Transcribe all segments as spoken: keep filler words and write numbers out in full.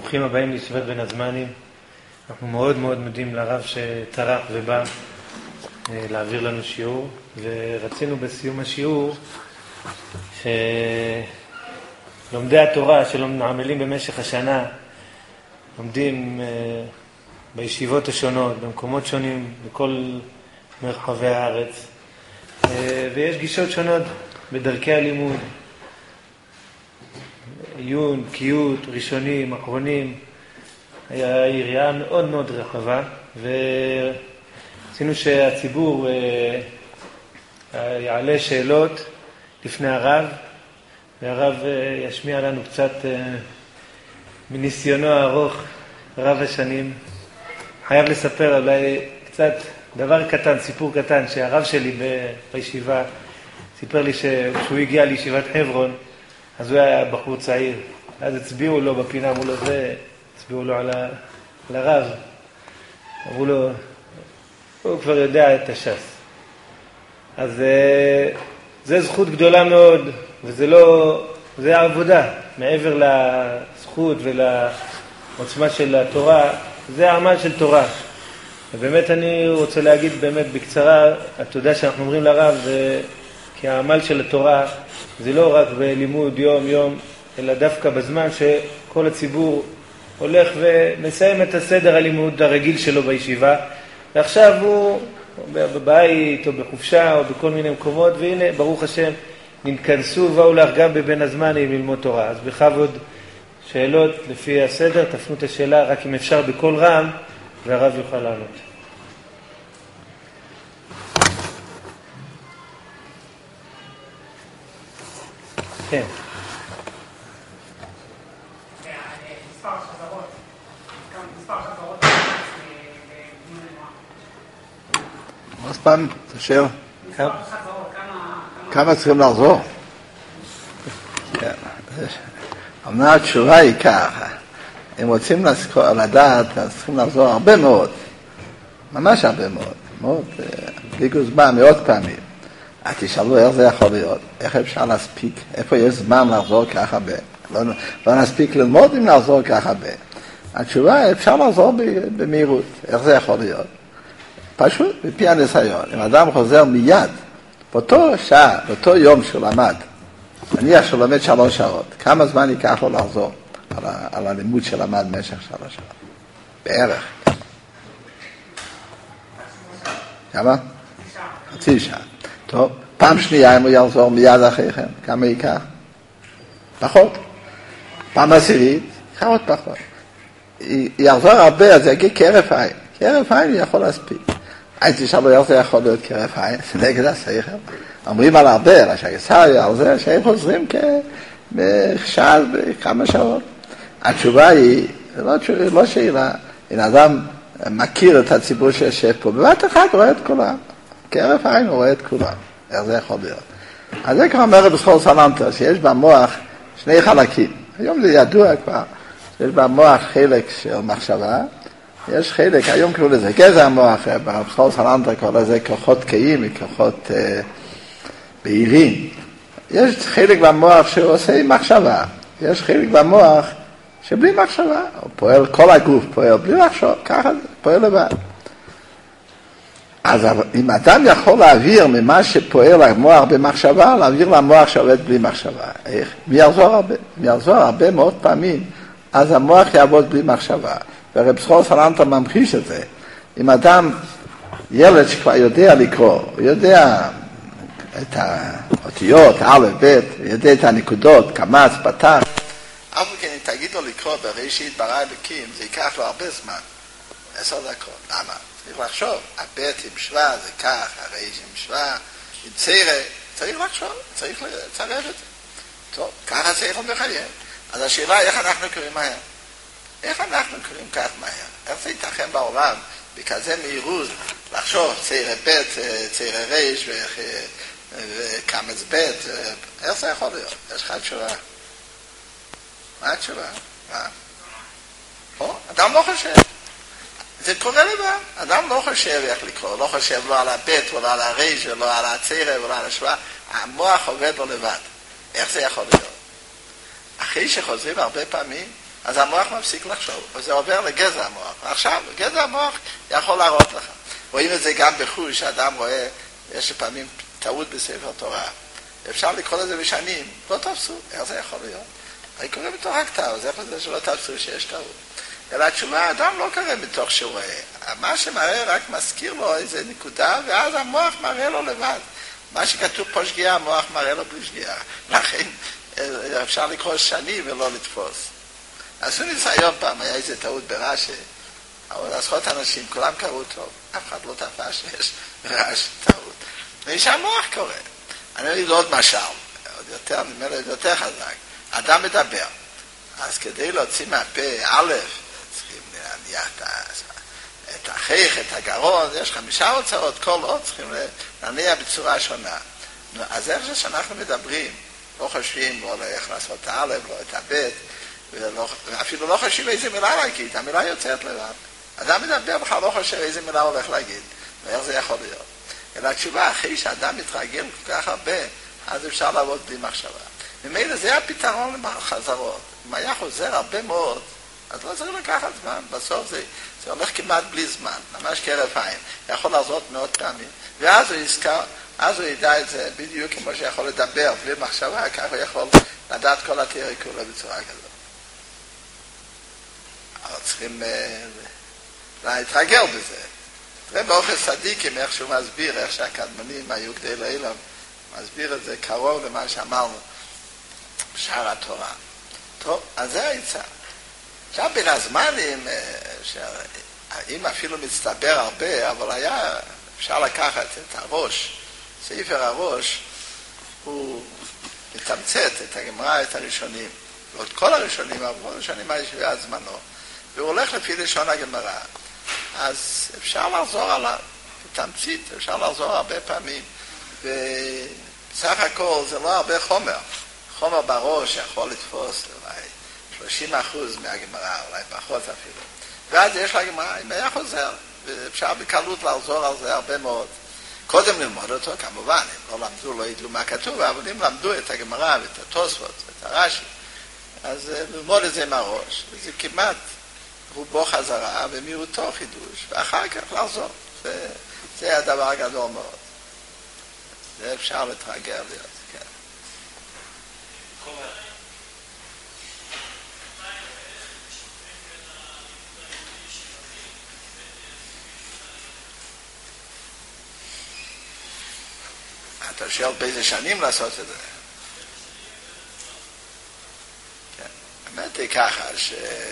ברוכים הבאים לישיבת בין הזמנים. אנחנו מאוד מאוד מודים לרב שטרח ובא להעביר לנו שיעור, ורצינו בסיום השיעור שלומדי התורה שלומדים במשך השנה לומדים בישיבות השונות, במקומות שונים, בכל מרחבי הארץ, ויש גישות שונות בדרכי הלימוד, עיון, בקיאות, ראשונים, אחרונים. היה יריעה מאוד מאוד רחבה, ורצינו שהציבור יעלה שאלות לפני הרב, והרב ישמיע לנו קצת מניסיונו הארוך, רב השנים. חייב לספר אולי קצת דבר קטן, סיפור קטן, שהרב שלי בישיבה סיפר לי שכשהוא הגיע לישיבת חברון, אז הוא היה בחור צעיר, אז הצביעו לו בפינה, אמרו לו זה, הצביעו לו על, ה... על הרב, אמרו לו, הוא כבר יודע את הש"ס. אז זה זכות גדולה מאוד, וזה לא, זה העבודה, מעבר לזכות ולעוצמה של התורה, זה העמל של תורה. ובאמת אני רוצה להגיד באמת בקצרה, התודה שאנחנו אומרים לרב, זה כי העמל של התורה זה לא רק בלימוד יום יום, אלא דווקא בזמן שכל הציבור הולך ומסיים את הסדר הלימוד הרגיל שלו בישיבה, ועכשיו הוא בבית או בחופשה או בכל מיני מקומות, והנה ברוך השם נתכנסו ובאו לך גם בבין הזמנים ללמוד תורה. אז בכבוד שאלות לפי הסדר, תפנו את השאלה רק אם אפשר בכל רם, והרב יוכל לענות. כן. מספר חזרות, מספר חזרות עוד פעם, תשאר. מספר חזרות, כמה צריכים לחזור? אמנה התשובה היא ככה, אם רוצים לדעת, אז צריכים לחזור הרבה מאוד, ממש הרבה מאוד, מאוד, בלי גוזמן, מאות פעמים. אז תשאלו איך זה יכול להיות, איך אפשר להספיק, איפה יש זמן לחזור כך הרבה, לא, לא נספיק ללמוד אם לחזור כך הרבה. התשובה, אפשר לחזור במהירות, איך זה יכול להיות? פשוט, בפי הניסיון, אם אדם חוזר מיד, באותו שעה, באותו יום שהוא למד, נניח שהוא לומד שלוש שעות, כמה זמן ייקח לו לחזור על, ה, על הלימוד שלמד במשך שלוש שעות? בערך. כמה? חצי שעה. טוב, פעם שנייה אם הוא יחזור מיד אחרי כן, כמה ייקח? פחות. פעם עשירית, ייקח עוד פחות. יחזור הרבה, אז יגיד כהרף עין. כהרף עין הוא יכול להספיק. הייתי תשאלו איך זה יכול להיות כהרף עין, זה נגד השכל. אומרים על הרבה, על השגסריה, על זה, שהם חוזרים כשעה בכמה שעות. התשובה היא, לא, לא שאלה, אם אדם מכיר את הציבור שיושב פה, בבת אחת רואה את כולם. כהרף עין הוא רואה את כולם. איך זה יכול להיות? אז זה כבר אומר בסחור סלנטר, שיש במוח שני חלקים. היום זה ידוע כבר, שיש במוח חלק של מחשבה, יש חלק, היום קראו לזה גזע המוח, בסחור סלנטר קורא לזה כוחות קיים, כוחות אה, בהירים. יש חלק במוח שעושה מחשבה, יש חלק במוח שבלי מחשבה, הוא פועל, כל הגוף פועל בלי לחשוב, ככה זה, פועל לבד. אז אם אדם יכול להעביר ממה שפועל המוח במחשבה, להעביר למוח שעובד בלי מחשבה. איך? מי יחזור הרבה? מי יחזור הרבה מאוד פעמים, אז המוח יעבוד בלי מחשבה. ורב סחור סלנטר ממחיש את זה. אם אדם, ילד שכבר יודע לקרוא, הוא יודע את האותיות, א', ב', הוא יודע את הנקודות, קמץ, פתח. אף וכן, אם תגיד לו לקרוא בראשית ברא אלוקים, זה ייקח לו הרבה זמן. עשר דקות. למה? צריך לחשוב, הבית עם שווה זה כך, הרייש עם שווה, עם צירה, צריך לחשוב, צריך לצרף את זה. טוב, ככה צריך לחייב. אז השאלה, איך אנחנו קוראים מהר? איך אנחנו קוראים כך מהר? איך זה ייתכן בעולם, בכזה מהירות, לחשוב, צירה בית, צירה רייש וקמץ בית, איך זה יכול להיות? יש לך תשובה. מה התשובה? מה? או, אדם לא חושב. זה קורה לבד. אדם לא חושב איך לקרוא, לא חושב לא על הבית, ולא על הרייש, ולא על הצירה, ולא על השוואה. המוח עובד לו לבד. איך זה יכול להיות? אחרי שחוזרים הרבה פעמים, אז המוח מפסיק לחשוב, וזה עובר לגזע המוח. עכשיו, גזע המוח יכול להראות לך. רואים את זה גם בחוש, שאדם רואה, יש לפעמים טעות בספר תורה. אפשר לקרוא לזה בשנים, לא תפסו, איך זה יכול להיות? אני קורא מתוך הכתב, אז איך זה שלא תפסו שיש טעות? אלא התשובה, האדם לא קורא מתוך שהוא רואה. מה שמראה רק מזכיר לו איזה נקודה, ואז המוח מראה לו לבד. מה שכתוב פה שגיאה, המוח מראה לו בלי שגיאה. לכן אפשר לקרוא שנים ולא לתפוס. עשו ניסיון פעם, היה איזה טעות ברש"י, אבל עשרות אנשים, כולם קראו טוב, אף אחד לא תפס שיש רש"י טעות. ושהמוח קורא. אני אגיד עוד משל, עוד יותר, נדמה לי, יותר חזק. אדם מדבר, אז כדי להוציא מהפה א', צריכים להניע את החייך, את הגרון, יש חמישה הוצאות, כל עוד צריכים להניע בצורה שונה. אז איך זה שאנחנו מדברים, לא חושבים לא איך לעשות את הא', לא את הב', ואפילו לא חושבים איזה מילה להגיד, המילה יוצאת לבד. אדם מדבר בכלל לא חושב איזה מילה הולך להגיד, ואיך זה יכול להיות. אלא התשובה, אחרי שאדם מתרגל כל כך הרבה, אז אפשר לעבוד בלי מחשבה. ממילא זה הפתרון לחזרות. אם היה חוזר הרבה מאוד, אז לא צריך לקחת זמן. בסוף זה, זה הולך כמעט בלי זמן, ממש כהרף עין. יכול לעזור מאות פעמים. ואז הוא יזכר, אז הוא ידע את זה בדיוק כמו שיכול לדבר בלי מחשבה, כך הוא יכול לדעת כל התיאוריה כולה בצורה כזאת. אבל צריכים להתרגל בזה. תראה באופן צדיקים איך שהוא מסביר, איך שהקדמונים היו כדי לאילם, מסביר את זה קרוב למה שאמרנו בשאר התורה. טוב, אז זה העצה. עכשיו בין הזמנים, אם אפילו מצטבר הרבה, אבל היה אפשר לקחת את הראש, ספר הראש, הוא מתמצת את הגמרא, את הראשונים, ועוד כל הראשונים, אבל כל הראשונים הישיבה עד זמנו, והוא הולך לפי לשון הגמרא. אז אפשר לחזור עליו, בתמצית, אפשר לחזור הרבה פעמים, ובסך הכל זה לא הרבה חומר. חומר בראש יכול לתפוס אולי שלושים אחוז מהגמרא, אולי פחות אפילו. ואז יש לגמרא, אם היה חוזר, ואפשר בקלות לחזור על זה הרבה מאוד. קודם ללמוד אותו, כמובן, אם לא למדו, לא ידעו מה כתוב, אבל אם למדו את הגמרא ואת התוספות ואת הרש"י, אז ללמוד את זה מהראש, וזה כמעט רובו חזרה ומיעוטו חידוש, ואחר כך לחזור. זה, זה הדבר הגדול מאוד. זה אפשר לתרגל להיות, כן. אתה שואל באיזה שנים לעשות את זה? כן. האמת היא ככה, ש...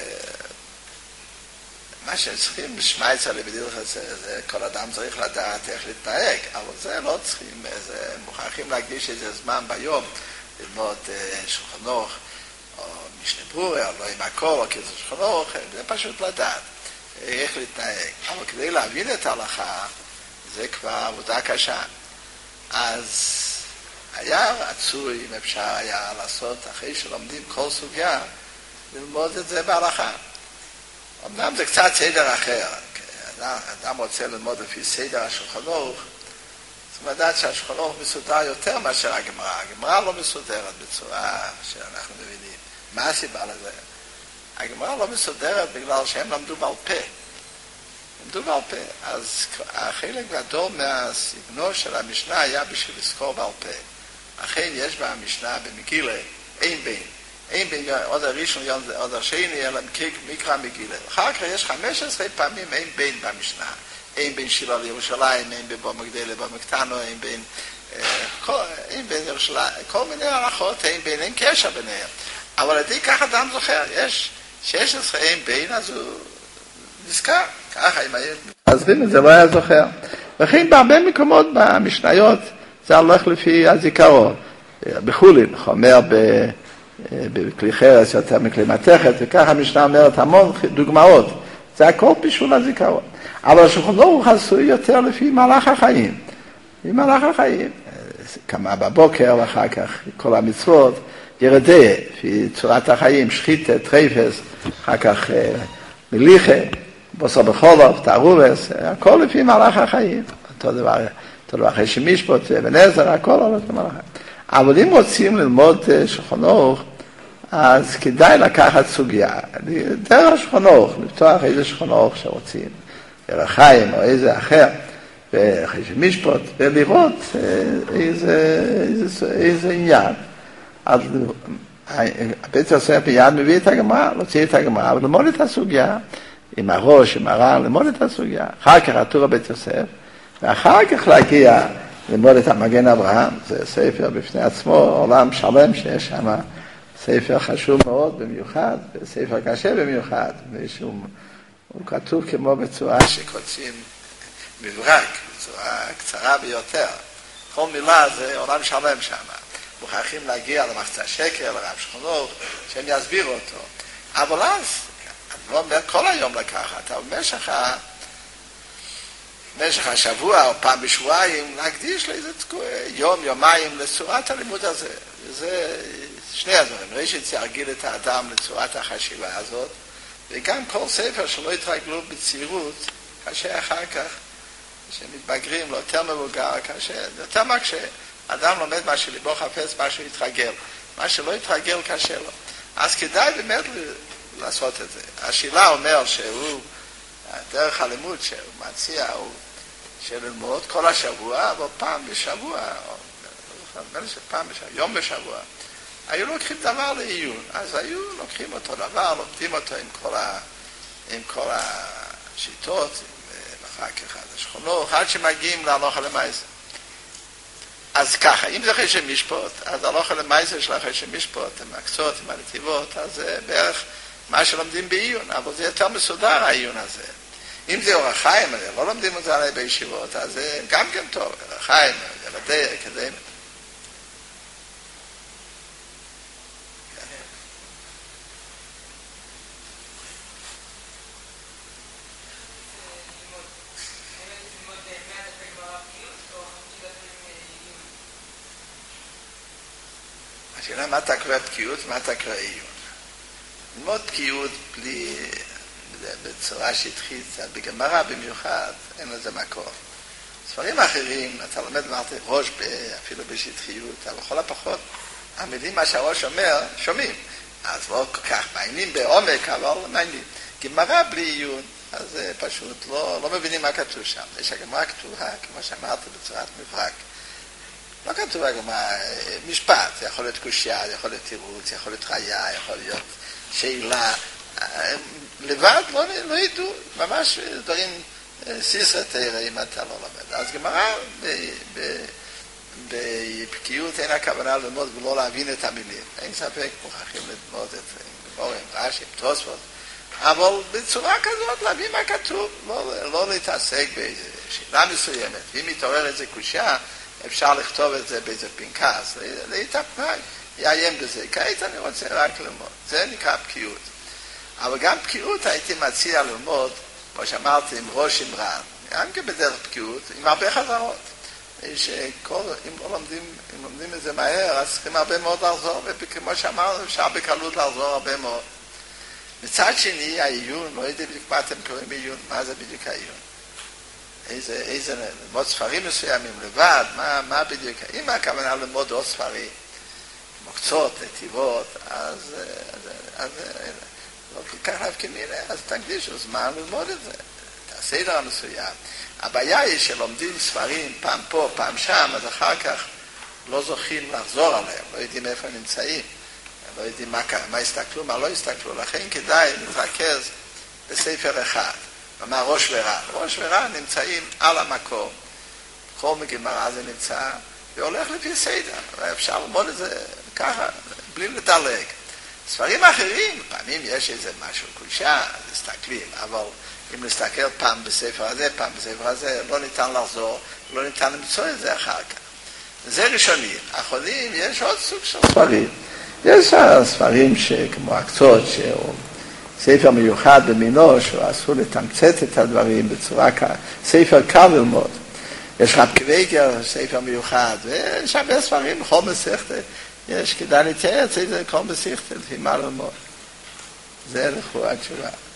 מה שצריכים בשמייצה לבדילך זה, זה כל אדם צריך לדעת איך להתנהג, אבל זה לא צריכים, זה מוכרחים להקדיש איזה זמן ביום, ללמוד שולחן ערוך, או משנה ברורה, או לא עם הכל, או כאילו שולחן ערוך, זה פשוט לדעת איך להתנהג. אבל כדי להבין את ההלכה, זה כבר עבודה קשה. אז היה רצוי, אם אפשר היה לעשות, אחרי שלומדים כל סוגיה, ללמוד את זה בהלכה. אמנם זה קצת סדר אחר, אדם רוצה ללמוד לפי סדר השולחן ערוך, צריך לדעת שהשולחן ערוך מסודר יותר מאשר הגמרא. הגמרא לא מסודרת בצורה שאנחנו מבינים. מה הסיבה לזה? הגמרא לא מסודרת בגלל שהם למדו בעל פה. למדו בעל פה. אז החלק גדול מהסגנון של המשנה היה בשביל לזכור בעל פה. אכן יש בה המשנה במגילה, אין בין. אין בין עוד הראשון, עוד השני, אלא מקרא מגילה. אחר כך יש חמש עשרה פעמים אין בין במשנה. אין בין שילה לירושלים, אין בין בו מגדלה, בו מקטנו, אין בין, אין בין ירושלים, כל מיני הלכות, אין בין, אין קשר ביניהם. אבל עדי כך אדם זוכר, יש שש עשרה אין בין, אז הוא נזכר. ככה, אם היה... אז זה לא היה זוכר. וכן בהרבה מקומות במשניות, זה הולך לפי הזיכרון. בחולין, אומר ב... בכלי חרס יותר מכלי מתכת, וככה המשנה אומרת המון דוגמאות. זה הכל בשביל הזיכרון. אבל השולחן ערוך עשוי יותר לפי מהלך החיים. לפי מהלך החיים. כמה בבוקר, ואחר כך כל המצוות, ירדה, לפי צורת החיים, שחיתה, טרפס, אחר כך מליחה, בוסר בחולוב, תערובס, הכל לפי מהלך החיים. אותו דבר, אותו דבר אחרי שמשפוט ונזר, הכל הולך למהלך החיים. אבל אם רוצים ללמוד שולחן ערוך, אז כדאי לקחת סוגיה, דרך שכונוך, לפתוח איזה שכונוך שרוצים, דרך חיים או איזה אחר, ואחרי שמשפוט, ולראות איזה, איזה, איזה עניין. אז בית יוסף מיד מביא את הגמרא, להוציא את הגמרא, וללמוד את הסוגיה, עם הראש, עם הר"ן, ללמוד את הסוגיה. אחר כך הטור בית יוסף, ואחר כך להגיע ללמוד את המגן אברהם, זה ספר בפני עצמו, עולם שלם שיש שם, ספר חשוב מאוד במיוחד, ספר קשה במיוחד, משום, הוא כתוב כמו בצורה שקודשים מברק, בצורה קצרה ביותר. כל מילה זה עולם שלם שם. מוכרחים להגיע למחצה שקר, לרב שכונות, שהם יסבירו אותו. אבל אז, אני לא אומר כל היום לקחת, אבל במשך, ה... במשך השבוע או פעם בשבועיים, להקדיש לאיזה יום, יומיים לצורת הלימוד הזה. זה שני הדברים. ראשית, ירגיל את האדם לצורת החשיבה הזאת, וגם כל ספר שלא יתרגלו בצעירות, קשה אחר כך, שמתבגרים, לא יותר מבוגר, קשה, יותר מקשה. אדם לומד מה שליבו חפץ, מה שהוא יתרגל. מה שלא יתרגל קשה לו. אז כדאי באמת לעשות את זה. השאלה אומר שהוא, דרך הלימוד שהוא מציע, הוא שללמוד כל השבוע, אבל פעם בשבוע, או פעם בשבוע, יום בשבוע, היו לוקחים דבר לעיון. אז היו לוקחים אותו דבר, לומדים אותו עם כל, ה, עם כל השיטות, עם אחר כך השכונות, עד שמגיעים להלכה למעשה. אז ככה, אם זה אחרי שמשפוט, אז הלכה למעשה של אחרי שמשפוט, עם הקצות, עם הנתיבות, אז זה בערך מה שלומדים בעיון, אבל זה יותר מסודר העיון הזה. אם זה אורח חיים, לא לומדים את זה עליי בישיבות, אז זה גם כן טוב, אורח חיים, ילדי, אקדמיה. השאלה מה אתה קורא בקיאות ומה אתה קורא עיון. ללמוד בקיאות בלי, בצורה שטחית, בגמרא במיוחד, אין לזה מקום. ספרים אחרים, אתה לומד אמרתי, ראש אפילו בשטחיות, אבל לכל הפחות, המילים מה שהראש אומר, שומעים. אז לא כל כך מעיינים בעומק, אבל מעיינים. גמרא בלי עיון, אז פשוט לא, לא מבינים מה כתוב שם. יש הגמרא כתובה, כמו שאמרתי, בצורת מברק. לא כתוב הגמרא, משפט, זה יכול להיות קושיה, זה יכול להיות תירוץ, זה יכול להיות ראיה, יכול להיות שאלה. לבד לא, לא ידעו, ממש דברים סיסרא תרא אם אתה לא לומד. אז גמרא בבקיאות אין הכוונה ללמוד ולא להבין את המילים. אין ספק, מוכרחים ללמוד את זה, עם רש"י, עם תוספות. אבל בצורה כזאת להבין מה כתוב, לא, לא להתעסק באיזו שאלה מסוימת. ואם יתעורר איזה קושיה, אפשר לכתוב את זה באיזה פנקס, להתאפק, יאיים בזה. כעת אני רוצה רק ללמוד. זה נקרא בקיאות. אבל גם בקיאות הייתי מציע ללמוד, כמו שאמרתי, עם ראש עם ר"ן, גם כן בדרך בקיאות, עם הרבה חזרות. שכל, אם לא לומדים, אם לומדים את זה מהר, אז צריכים הרבה מאוד לחזור, וכמו שאמרנו, אפשר בקלות לחזור הרבה מאוד. מצד שני, העיון, לא יודע בדיוק מה אתם קוראים בעיון, מה זה בדיוק העיון. איזה, איזה, ללמוד ספרים מסוימים לבד, מה, מה בדיוק, אם הכוונה ללמוד עוד ספרים, מוקצות, נתיבות, אז, אז, אז, לא כל כך להבקים מילה, אז תקדישו זמן ללמוד את זה, את הסדר המסוים. הבעיה היא שלומדים ספרים פעם פה, פעם שם, אז אחר כך לא זוכים לחזור עליהם, לא יודעים איפה נמצאים, לא יודעים מה, מה הסתכלו, מה לא הסתכלו, לכן כדאי להתרכז בספר אחד. כלומר, ראש ור"ן. ראש ור"ן נמצאים על המקום. כל מגמרא זה נמצא, והולך לפי סדר. אפשר ללמוד את זה ככה, בלי לדלג. ספרים אחרים, פעמים יש איזה משהו קושה, אז מסתכלים, אבל אם נסתכל פעם בספר הזה, פעם בספר הזה, לא ניתן לחזור, לא ניתן למצוא את זה אחר כך. זה ראשונים. אחרונים, יש עוד סוג של ספרים. יש ספרים כמו הקצות, שהוא ספר מיוחד במינו, שהוא אסור לתמצת את הדברים בצורה ככה, ספר קל ללמוד. יש רב קוויגר, ספר מיוחד, ויש הרבה ספרים, בכל מסכת, יש כדאי להתייעץ, איזה כל מסכת, לפי מה ללמוד. זה לכאורה התשובה.